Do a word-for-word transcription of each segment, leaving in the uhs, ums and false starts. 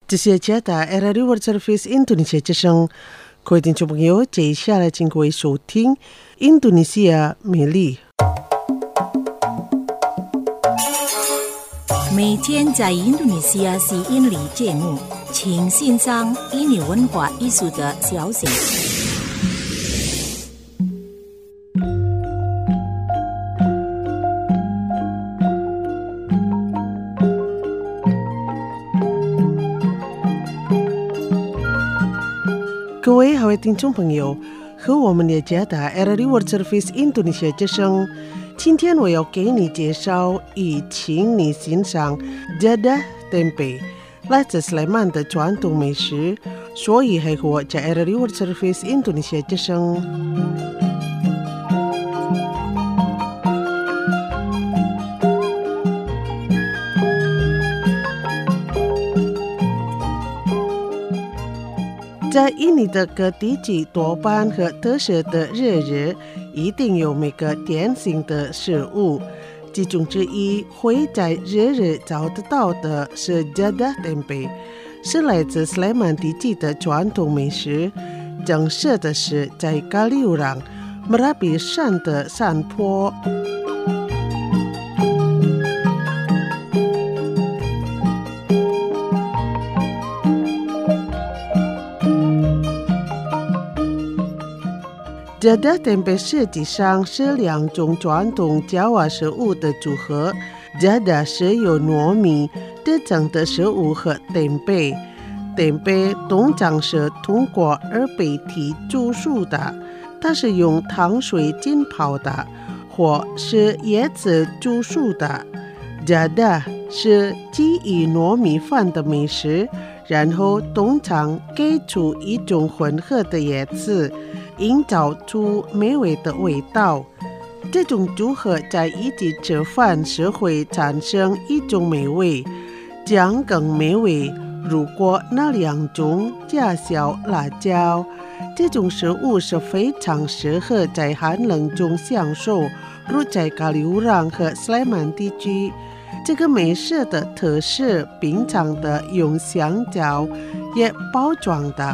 这是加达 R R World Service 印度尼西亚之声，各位听众朋友，接下来请各位收听印度尼西亚美丽。 每天在印度尼西亚是印尼节目，请欣赏印尼文化艺术的消息。 各位好，听众朋友，和我们的加达 R R World Service 印度尼西亚之声。今天我要给你介绍，以请你欣赏 Jadah Tempe， 来自斯莱曼的传统美食，所以还和我在 R R World Service 印度尼西亚之声。在印尼的各地区多半和特色的日日一定有每个典型的食物，其中之一会在日日找得到的是 Jadah Tempe， 是来自斯莱曼地区的传统美食。正式的是在咖喱乌朗 Merapi 山的山坡。Jadah Tempe 实际上是两种传统加瓦食物的组合。Jadah 是由糯米制成的食物和 Tempe。Tempe 通常是通过二倍体煮熟的，它是用糖水浸泡的，或是椰子煮熟的。Jadah 是基于糯米饭的美食，然后通常给出一种混合的叶子，营造出美味的味道。这种组合在一起吃饭时会产生一种美味，这样更美味。如果那两种加小辣椒，这种食物是非常适合在寒冷中享受，如在咖喱乌朗和斯莱曼地区。这个美食的特色，平常的用香蕉也包装的。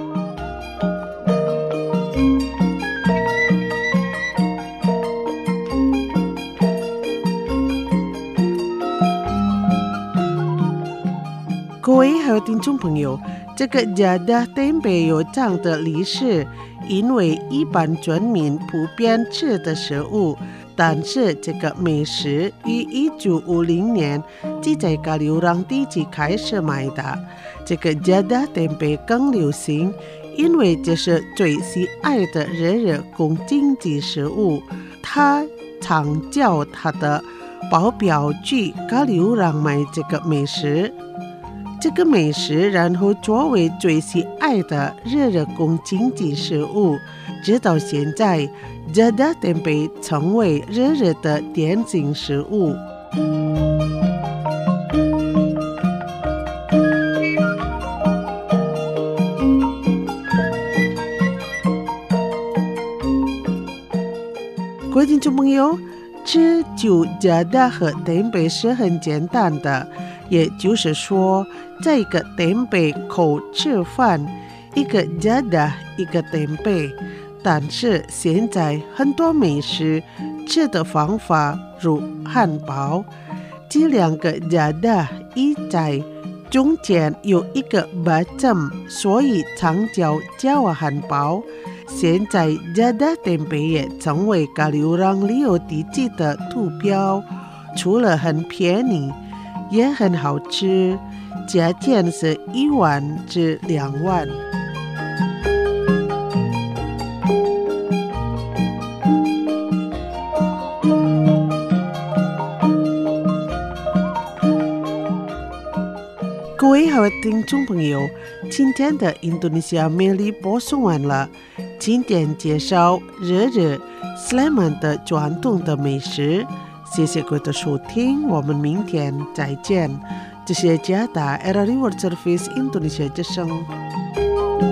各位还有听众朋友，这个 Jadah Tempe 有这样的历史，因为一般村民普遍吃的食物，但是这个美食于一九五零年即在咖喱乌朗地区开始卖的。这个 Jadah Tempe 更流行，因为这是最喜爱的日日供经济食物。他常叫他的保镖去咖喱乌朗买这个美食。这个美食然后作为最喜爱的日日供经济食物，直到现在 Jadah Tempe 成为日日的典型食物。各位听众朋友，吃就 Jadah 和 Tempe 是很简单的，也就是说，在一个 Tempe 口吃饭，一个 Jadah， 一个 Tempe。但是现在很多美食吃的方法，如汉堡，这两个 Jadah 一在中间有一个 bottom， 所以常叫加瓦汉堡。现在 Jadah Tempe 也成为咖喱乌朗旅游地区的图标，除了很便宜，也很好吃，价钱是一万至两万。各位好，听众朋友，今天的印度尼西亚美丽播送完了。今天介绍日日斯莱曼的传统的美食，谢谢各位的收听，我们明天再见。这是加达 R R World Service 印度尼西亚之声。